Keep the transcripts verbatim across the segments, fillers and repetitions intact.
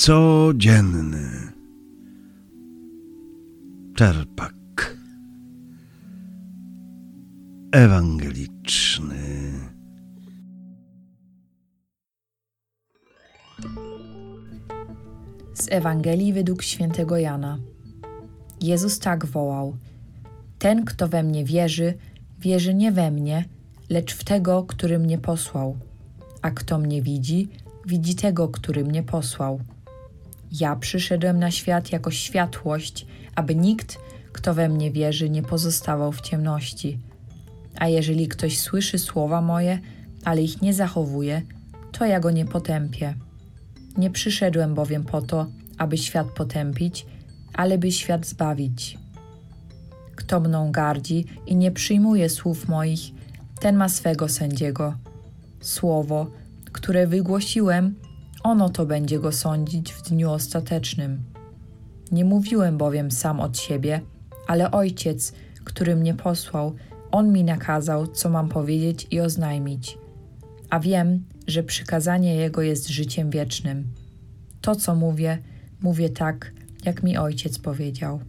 Codzienny czerpak ewangeliczny. Z Ewangelii według świętego Jana. Jezus tak wołał: Ten, kto we mnie wierzy, wierzy nie we mnie, lecz w tego, który mnie posłał. A kto mnie widzi, widzi tego, który mnie posłał. Ja przyszedłem na świat jako światłość, aby nikt, kto we mnie wierzy, nie pozostawał w ciemności. A jeżeli ktoś słyszy słowa moje, ale ich nie zachowuje, to ja go nie potępię. Nie przyszedłem bowiem po to, aby świat potępić, ale by świat zbawić. Kto mną gardzi i nie przyjmuje słów moich, ten ma swego sędziego. Słowo, które wygłosiłem, ono to będzie go sądzić w dniu ostatecznym. Nie mówiłem bowiem sam od siebie, ale Ojciec, który mnie posłał, On mi nakazał, co mam powiedzieć i oznajmić. A wiem, że przykazanie Jego jest życiem wiecznym. To, co mówię, mówię tak, jak mi Ojciec powiedział.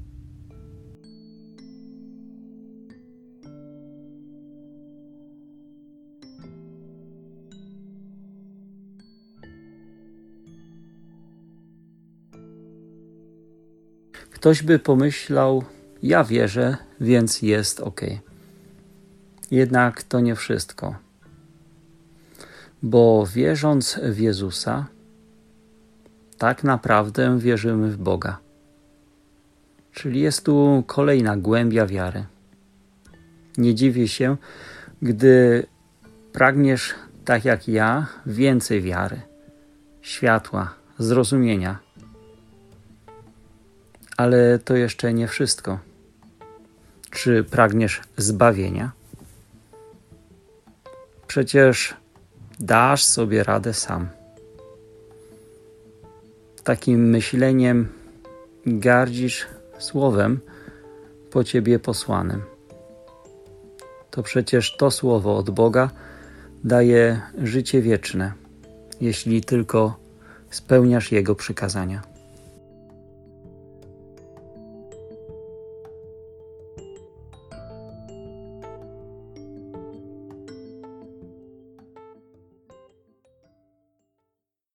Ktoś by pomyślał, ja wierzę, więc jest ok. Jednak to nie wszystko. Bo wierząc w Jezusa, tak naprawdę wierzymy w Boga. Czyli jest tu kolejna głębia wiary. Nie dziwię się, gdy pragniesz, tak jak ja, więcej wiary, światła, zrozumienia. Ale to jeszcze nie wszystko. Czy pragniesz zbawienia? Przecież dasz sobie radę sam. Takim myśleniem gardzisz słowem po ciebie posłanym. To przecież to słowo od Boga daje życie wieczne, jeśli tylko spełniasz Jego przykazania.